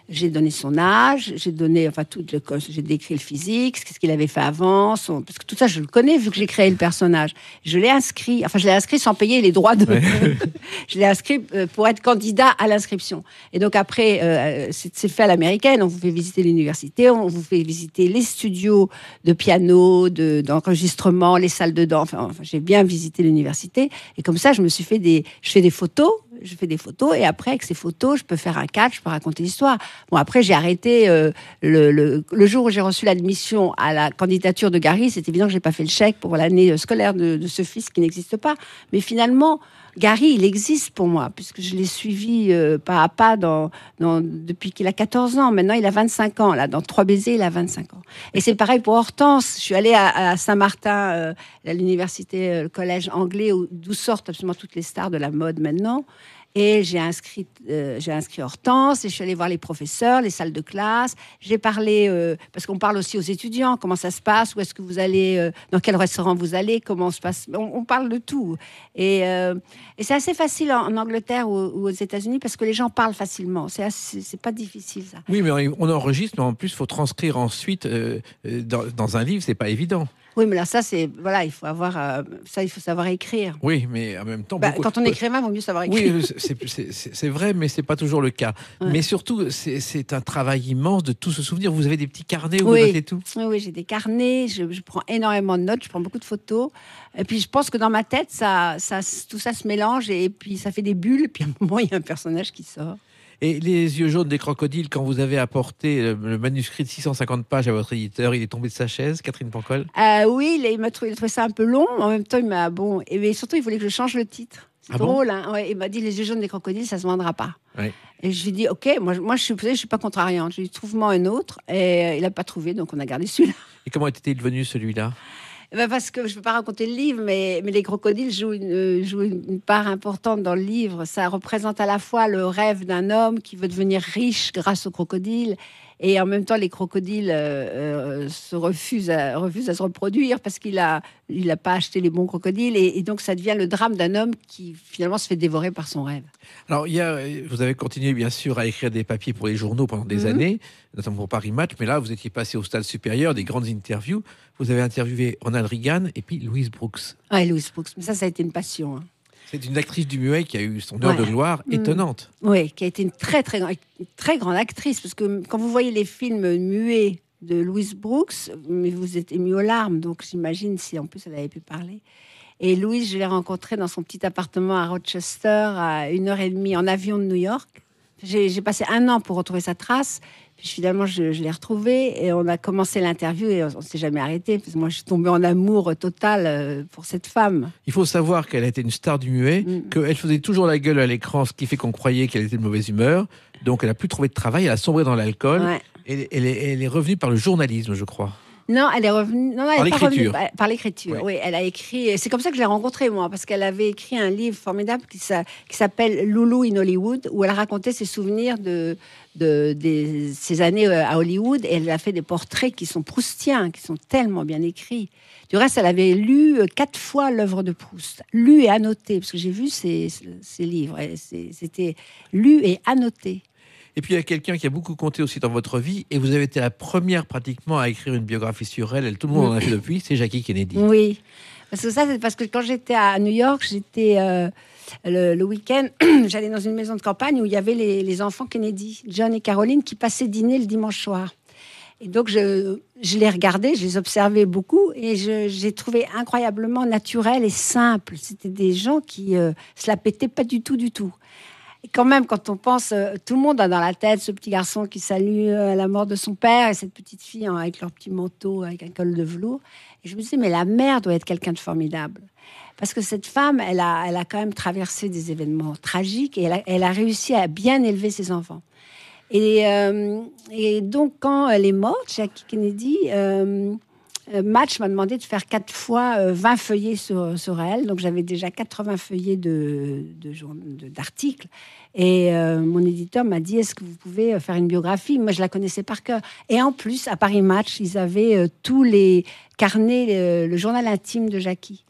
J'ai donné son âge, j'ai donné, enfin, tout le, j'ai décrit le physique, ce qu'il avait fait avant, son, parce que tout ça, je le connais vu que j'ai créé le personnage. Je l'ai inscrit, enfin, je l'ai inscrit sans payer les droits de. Ouais. Je l'ai inscrit pour être candidat à l'inscription. Et donc après, euh, c'est, c'est fait à l'américaine. On vous fait visiter l'université, on vous fait visiter les studios de piano, de, d'enregistrement, les salles de danse. Enfin, enfin, j'ai bien visité l'université. Et comme ça, je me suis fait des, je fais des photos. Je fais des photos et après, avec ces photos, je peux faire un catch, je peux raconter l'histoire. Bon, après, j'ai arrêté euh, le, le, le jour où j'ai reçu l'admission à la candidature de Gary. C'est évident que j'ai pas fait le chèque pour l'année scolaire de, de ce fils qui n'existe pas. Mais finalement, Gary, il existe pour moi, puisque je l'ai suivi euh, pas à pas dans, dans, depuis qu'il a quatorze ans. Maintenant, il a vingt-cinq ans. Là, dans Trois baisers, il a vingt-cinq ans. Et c'est pareil pour Hortense. Je suis allée à, à Saint-Martin, euh, à l'université, euh, le collège anglais, où, d'où sortent absolument toutes les stars de la mode maintenant. Et j'ai inscrit, euh, j'ai inscrit Hortense et je suis allée voir les professeurs, les salles de classe. J'ai parlé, euh, parce qu'on parle aussi aux étudiants, comment ça se passe, où est-ce que vous allez, euh, dans quel restaurant vous allez, comment se passe. On, on parle de tout. Et, euh, et c'est assez facile en, en Angleterre ou, ou aux États-Unis parce que les gens parlent facilement. C'est, assez, c'est pas difficile, ça. Oui, mais on enregistre, mais en plus, il faut transcrire ensuite euh, dans, dans un livre, c'est pas évident. Oui, mais là, ça, c'est. Voilà, il faut avoir. Euh, ça, il faut savoir écrire. Oui, mais en même temps. Bah, beaucoup... Quand on est écrivain, il vaut mieux savoir écrire. Oui, c'est, c'est, c'est, c'est vrai, mais c'est pas toujours le cas. Ouais. Mais surtout, c'est, c'est un travail immense de tout se souvenir. Vous avez des petits carnets où oui. vous notez tout. Oui, oui, j'ai des carnets. Je, je prends énormément de notes. Je prends beaucoup de photos. Et puis, je pense que dans ma tête, ça, ça, tout ça se mélange et puis ça fait des bulles. Et puis, à un moment, il y a un personnage qui sort. Et les yeux jaunes des crocodiles, quand vous avez apporté le manuscrit de six cent cinquante pages à votre éditeur, il est tombé de sa chaise, Catherine Pancol? euh, Oui, il m'a trouvé, il a trouvé ça un peu long. En même temps, il m'a bon. Et mais surtout, il voulait que je change le titre. C'est ah drôle, bon hein ouais, il m'a dit les yeux jaunes des crocodiles, ça se vendra pas. Ouais. Et je lui ai dit ok, moi, moi je suis, je suis pas contrariante. Je lui ai dit trouve-moi un autre. Et il a pas trouvé, donc on a gardé celui-là. Et comment était-il devenu celui-là? Ben parce que je ne veux pas raconter le livre, mais, mais les crocodiles jouent une, jouent une part importante dans le livre. Ça représente à la fois le rêve d'un homme qui veut devenir riche grâce aux crocodiles, et en même temps, les crocodiles euh, euh, se refusent à, refusent à se reproduire parce qu'il n'a il a pas acheté les bons crocodiles, et, et donc ça devient le drame d'un homme qui finalement se fait dévorer par son rêve. Alors, il y a, vous avez continué bien sûr à écrire des papiers pour les journaux pendant des mmh. années, notamment pour Paris Match, mais là, vous étiez passé au stade supérieur, des grandes interviews. Vous avez interviewé Ronald Reagan et puis Louise Brooks. Oui, Louise Brooks, mais ça, ça a été une passion. Hein. C'est une actrice du muet qui a eu son heure ouais. de gloire étonnante. Oui, qui a été une très, très, très grande actrice, parce que quand vous voyez les films muets de Louise Brooks, mais vous êtes ému aux larmes, donc j'imagine si en plus elle avait pu parler. Et Louise, je l'ai rencontrée dans son petit appartement à Rochester, à une heure et demie en avion de New York. J'ai, j'ai passé un an pour retrouver sa trace. Puis finalement, je, je l'ai retrouvée et on a commencé l'interview et on ne s'est jamais arrêté. Parce que moi, je suis tombée en amour total pour cette femme. Il faut savoir qu'elle était une star du muet, mmh. qu'elle faisait toujours la gueule à l'écran, ce qui fait qu'on croyait qu'elle était de mauvaise humeur. Donc, elle n'a plus trouvé de travail, elle a sombré dans l'alcool. Ouais. Et elle est, elle est revenue par le journalisme, je crois. Non, elle est revenue. Non, non, elle par, est l'écriture. Revenue, par l'écriture. Oui. oui, elle a écrit. C'est comme ça que je l'ai rencontrée, moi, parce qu'elle avait écrit un livre formidable qui, qui s'appelle Loulou in Hollywood, où elle racontait ses souvenirs de, de, de ses années à Hollywood. Et elle a fait des portraits qui sont proustiens, qui sont tellement bien écrits. Du reste, elle avait lu quatre fois l'œuvre de Proust, lu et annoté, parce que j'ai vu ses, ses livres. Et c'était lu et annoté. Et puis il y a quelqu'un qui a beaucoup compté aussi dans votre vie, et vous avez été la première pratiquement à écrire une biographie sur elle. Tout le monde en a fait depuis, c'est Jackie Kennedy. Oui, parce que ça, c'est parce que quand j'étais à New York, j'étais euh, le, le week-end, j'allais dans une maison de campagne où il y avait les, les enfants Kennedy, John et Caroline, qui passaient dîner le dimanche soir. Et donc je, je les regardais, je les observais beaucoup, et je, j'ai trouvé incroyablement naturel et simple. C'était des gens qui euh, se la pétaient pas du tout, du tout. Et quand même, quand on pense, euh, tout le monde a dans la tête ce petit garçon qui salue euh, la mort de son père et cette petite fille hein, avec leur petit manteau, avec un col de velours. Et je me disais, mais la mère doit être quelqu'un de formidable. Parce que cette femme, elle a, elle a quand même traversé des événements tragiques et elle a, elle a réussi à bien élever ses enfants. Et, euh, et donc, quand elle est morte, Jackie Kennedy... Euh, Match m'a demandé de faire quatre fois euh, vingt feuillets sur, sur elle. Donc, j'avais déjà quatre-vingts feuillets de, de, de, d'articles. Et euh, mon éditeur m'a dit, est-ce que vous pouvez faire une biographie? Moi, je la connaissais par cœur. Et en plus, à Paris Match, ils avaient euh, tous les carnets, le, le journal intime de Jackie.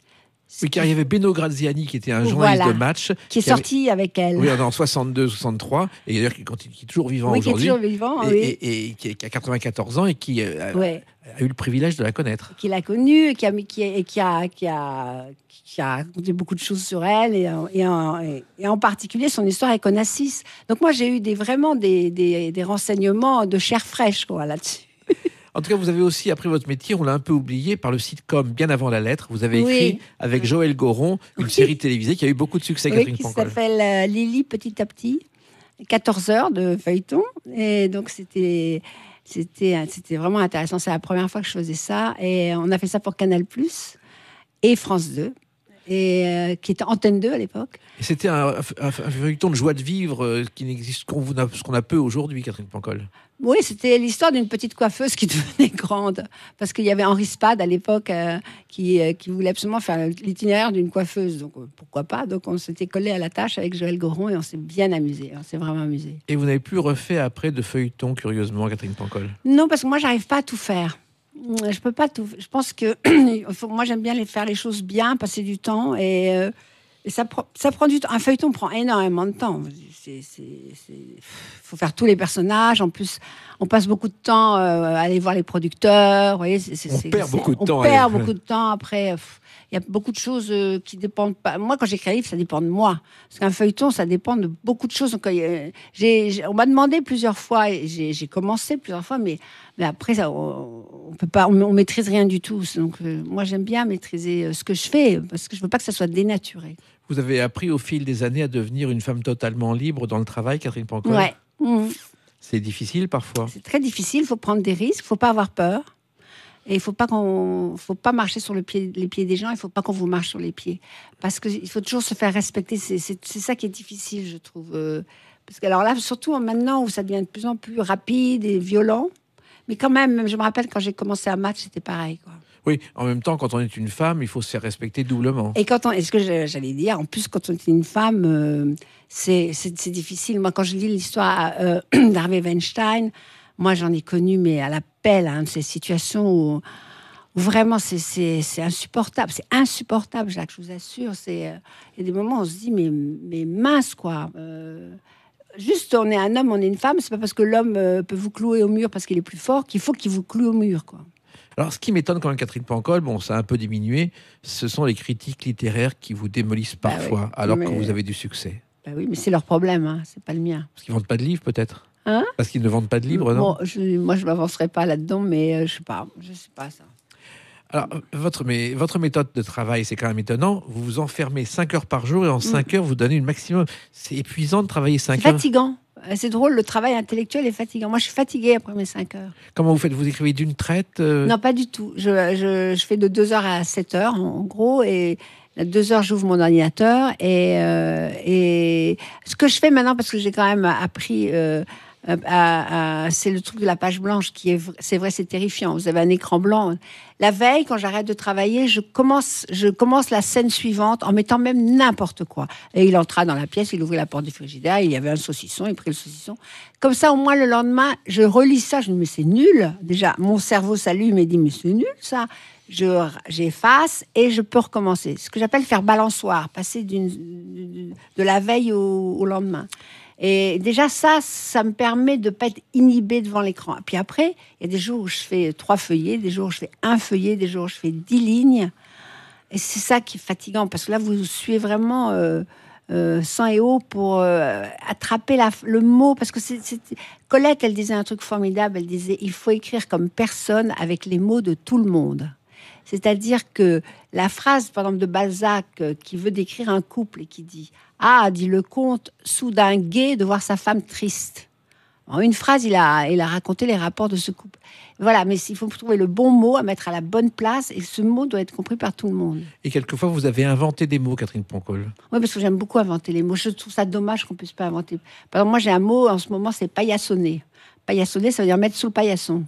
Oui, car il y avait Beno Graziani qui était un journaliste Voilà. de match. Qui est qui avait- sorti avec elle. Oui, en soixante-deux soixante-trois, et d'ailleurs qui, continue- qui est toujours vivant Oui, qui est aujourd'hui. toujours vivant, et, oui. et- et qui, qui a quatre-vingt-quatorze ans et qui euh, a, Ouais. a eu le privilège de la connaître. Qui l'a connue, qui a, mis- qui, a, et qui, a, qui, a, qui a raconté beaucoup de choses sur elle, et, en- et, en, et- et en particulier son histoire avec Onassis. Donc moi, j'ai eu des, vraiment des, des, des renseignements de chair fraîche quoi, là-dessus. En tout cas, vous avez aussi appris votre métier, on l'a un peu oublié, par le sitcom Bien avant la lettre. Vous avez Oui. écrit avec Joël Goron une Oui. série télévisée qui a eu beaucoup de succès, Oui, Catherine qui Pancol. s'appelle euh, Lily petit à petit, quatorze heures de feuilleton. Et donc, c'était, c'était, c'était vraiment intéressant. C'est la première fois que je faisais ça. Et on a fait ça pour Canal plus et France deux, et, euh, qui était Antenne deux à l'époque. Et c'était un, un- un feuilleton de joie de vivre euh, qui n'existe qu'on vous a- ce qu'on a peu aujourd'hui, Catherine Pancol. Oui, c'était l'histoire d'une petite coiffeuse qui devenait grande. Parce qu'il y avait Henri Spade à l'époque euh, qui, euh, qui voulait absolument faire l'itinéraire d'une coiffeuse. Donc euh, pourquoi pas. Donc on s'était collé à la tâche avec Joël Goron et on s'est bien amusé. On s'est vraiment amusé. Et vous n'avez plus refait après de feuilleton, curieusement, Catherine Pancol. Non, parce que moi, j'arrive pas à tout faire. Je peux pas tout. Je pense que il faut- moi, j'aime bien les faire les choses bien, passer du temps, et, euh, et ça prend, ça prend du temps. Un feuilleton prend énormément de temps. C'est, c'est, c'est- faut faire tous les personnages. En plus, on passe beaucoup de temps euh, à aller voir les producteurs. Vous voyez, c'est, c'est- On c'est- perd c'est- beaucoup de on temps, perd allez. beaucoup de temps. Après, pff, il y a beaucoup de choses euh, qui dépendent pas. Moi, quand j'écris un livre, ça dépend de moi. Parce qu'un feuilleton, ça dépend de beaucoup de choses. Donc, euh, j'ai, j'ai- on m'a demandé plusieurs fois, et j'ai, j'ai commencé plusieurs fois, mais, mais après, ça, on, on peut pas, on, on maîtrise rien du tout. Donc, euh, moi, j'aime bien maîtriser euh, ce que je fais, parce que je veux pas que ça soit dénaturé. Vous avez appris au fil des années à devenir une femme totalement libre dans le travail, Catherine Pancol. Ouais. Mmh. C'est difficile parfois. C'est très difficile. Il faut prendre des risques. Il faut pas avoir peur. Et il faut pas qu'on, faut pas marcher sur le pied, les pieds des gens. Il faut pas qu'on vous marche sur les pieds, parce que il faut toujours se faire respecter. C'est, c'est, c'est ça qui est difficile, je trouve. Euh, parce que alors là, surtout maintenant où ça devient de plus en plus rapide et violent. Mais quand même, je me rappelle quand j'ai commencé à match, c'était pareil, quoi. Oui, en même temps, quand on est une femme, il faut se faire respecter doublement. Et quand on, est-ce que je- j'allais dire, en plus, quand on est une femme, euh, c'est, c'est, c'est difficile. Moi, quand je lis l'histoire euh, d'Harvey Weinstein, moi, j'en ai connu, mais à la pelle, hein, ces situations où, où vraiment c'est, c'est, c'est insupportable. C'est insupportable, Jacques, je vous assure. C'est, euh, il y a des moments où on se dit, mais, mais mince, quoi. Euh, juste, on est un homme, on est une femme. C'est pas parce que l'homme euh, peut vous clouer au mur parce qu'il est plus fort qu'il faut qu'il vous cloue au mur, quoi. Alors, ce qui m'étonne quand même, Catherine Pancol, bon, ça a un peu diminué, ce sont les critiques littéraires qui vous démolissent Bah parfois, oui, alors mais- que vous avez du succès. Bah oui, mais c'est leur problème, hein, c'est pas le mien. Parce qu'ils vendent pas de livres, peut-être. Hein? Parce qu'ils ne vendent pas de livres, non. Bon, je, moi, je m'avancerai pas là-dedans, mais euh, je sais pas, je sais pas ça. Alors, euh, votre, mais, votre méthode de travail, c'est quand même étonnant. Vous vous enfermez cinq heures par jour et en cinq heures, vous donnez une maximum. C'est épuisant de travailler C'est cinq heures. fatigant. Euh, C'est drôle, le travail intellectuel est fatigant. Moi, je suis fatiguée après mes cinq heures. Comment vous faites? Vous écrivez d'une traite euh, Non, pas du tout. Je, je, je fais de deux heures à sept heures, en, en gros, et à deux heures, j'ouvre mon ordinateur. Et, euh, et ce que je fais maintenant, parce que j'ai quand même appris, euh, à- à- à- c'est le truc de la page blanche qui est, vr- c'est vrai, c'est terrifiant. Vous avez un écran blanc. La veille, quand j'arrête de travailler, je commence, je commence la scène suivante en mettant même n'importe quoi. Et il entra dans la pièce, il ouvrit la porte du frigidaire, il y avait un saucisson, il prit le saucisson. Comme ça, au moins, le lendemain, je relis ça, je me dis, mais c'est nul. Déjà, mon cerveau s'allume et dit, mais c'est nul, ça. Je, j'efface et je peux recommencer. Ce que j'appelle faire balançoire, passer d'une, de, de la veille au, au lendemain. Et déjà, ça, ça me permet de ne pas être inhibé devant l'écran. Puis après, il y a des jours où je fais trois feuillets, des jours où je fais un feuillet, des jours où je fais dix lignes. Et c'est ça qui est fatigant, parce que là, vous suivez vraiment euh, euh, sang et eau pour euh, attraper la, le mot. Parce que c'est, c'est... Colette, elle disait un truc formidable, elle disait « Il faut écrire comme personne avec les mots de tout le monde ». C'est-à-dire que la phrase, par exemple, de Balzac, euh, qui veut décrire un couple et qui dit « Ah, dit le comte, soudain gai de voir sa femme triste ». En une phrase, il a, il a raconté les rapports de ce couple. Voilà, mais il faut trouver le bon mot à mettre à la bonne place, et ce mot doit être compris par tout le monde. Et quelquefois, vous avez inventé des mots, Catherine Pancol. Oui, parce que j'aime beaucoup inventer les mots. Je trouve ça dommage qu'on puisse pas inventer. Par exemple, moi, j'ai un mot, en ce moment, c'est paillassonner. Paillassonner, ça veut dire mettre sous le paillasson.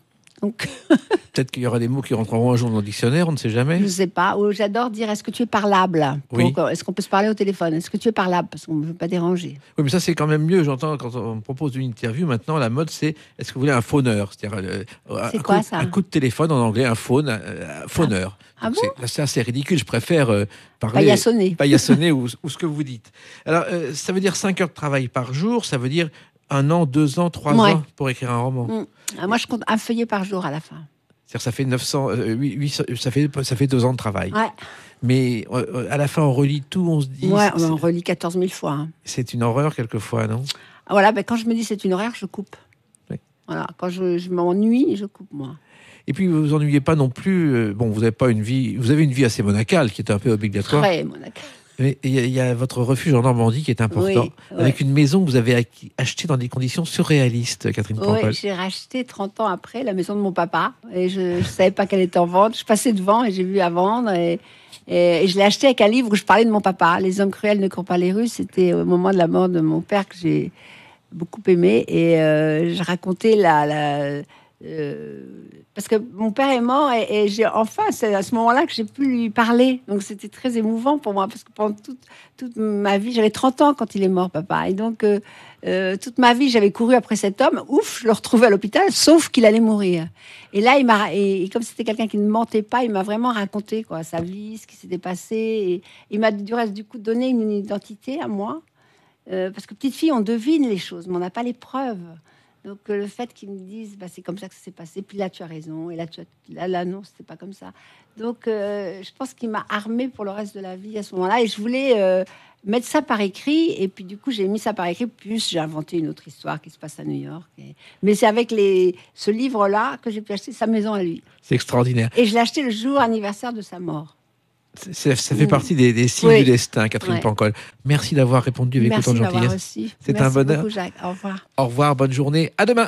Donc, Peut-être qu'il y aura des mots qui rentreront un jour dans le dictionnaire, on ne sait jamais. je ne sais pas. Ou j'adore dire, est-ce que tu es parlable? Oui. Donc, est-ce qu'on peut se parler au téléphone? Est-ce que tu es parlable? Parce qu'on ne veut pas déranger. Oui, mais ça, c'est quand même mieux. J'entends quand on me propose une interview, maintenant, la mode, c'est est-ce que vous voulez un phoneur? C'est-à-dire euh, un, C'est coup, quoi, ça? un coup de téléphone en anglais, un phone, euh, un phoneur. Ah Donc, bon? c'est, c'est assez ridicule. Je préfère euh, parler. Paillassonner. Paillassonner ou, ou ce que vous dites. Alors, euh, ça veut dire cinq heures de travail par jour. Ça veut dire un an, deux ans, trois Ouais. ans pour écrire un roman. Mm. Ah, moi, je compte un feuillet par jour à la fin. C'est-à-dire, ça fait neuf cents, euh, huit- huit cents, ça fait, ça fait deux ans de travail. Ouais, Mais euh, à la fin, on relit tout, on se dit. ouais c'est, on relit quatorze mille fois. Hein. c'est une horreur quelquefois, non? Ah, voilà, ben, quand je me dis c'est une horaire, je coupe. Oui. Voilà, quand je, je m'ennuie, je coupe, moi. Et puis, vous vous ennuyez pas non plus. euh, bon, vous n'avez pas une vie. Vous avez une vie assez monacale qui est un peu obligatoire. Très monacal. Mais il y, a- il y a votre refuge en Normandie qui est important, Oui, ouais. avec une maison que vous avez acquis- achetée dans des conditions surréalistes, Catherine Oui, Pampol. j'ai racheté trente ans après la maison de mon papa et je ne savais pas qu'elle était en vente. Je passais devant et j'ai vu à vendre et, et, et je l'ai acheté avec un livre où je parlais de mon papa. Les hommes cruels ne courent pas les rues. C'était au moment de la mort de mon père que j'ai beaucoup aimé et euh, je racontais la... la euh, parce que mon père est mort et, et j'ai enfin c'est à ce moment-là que j'ai pu lui parler, donc c'était très émouvant pour moi parce que pendant toute, toute ma vie, j'avais trente ans quand il est mort, papa, et donc euh, euh, toute ma vie j'avais couru après cet homme. Ouf, je le retrouvais à l'hôpital, sauf qu'il allait mourir. Et là il m'a et, et comme c'était quelqu'un qui ne mentait pas, il m'a vraiment raconté quoi sa vie, ce qui s'était passé, et il m'a du reste du coup donné une identité à moi, euh, parce que petite fille on devine les choses mais on n'a pas les preuves. Donc euh, le fait qu'ils me disent bah, c'est comme ça que ça s'est passé, puis là tu as raison, et là tu as... là, là non, c'était pas comme ça. Donc euh, je pense qu'il m'a armée pour le reste de la vie à ce moment-là, et je voulais euh, mettre ça par écrit, et puis du coup j'ai mis ça par écrit, plus j'ai inventé une autre histoire qui se passe à New York. Et... Mais c'est avec les... ce livre-là que j'ai pu acheter sa maison à lui. C'est extraordinaire. Et je l'ai acheté le jour anniversaire de sa mort. C'est- c'est- ça fait partie des, des signes Oui. du destin, Catherine Ouais. Pancol. Merci d'avoir répondu avec Merci autant de de m'avoir gentillesse. reçu. C'est Merci un bonheur. beaucoup, Jacques. Au revoir. Au revoir, bonne journée. À demain.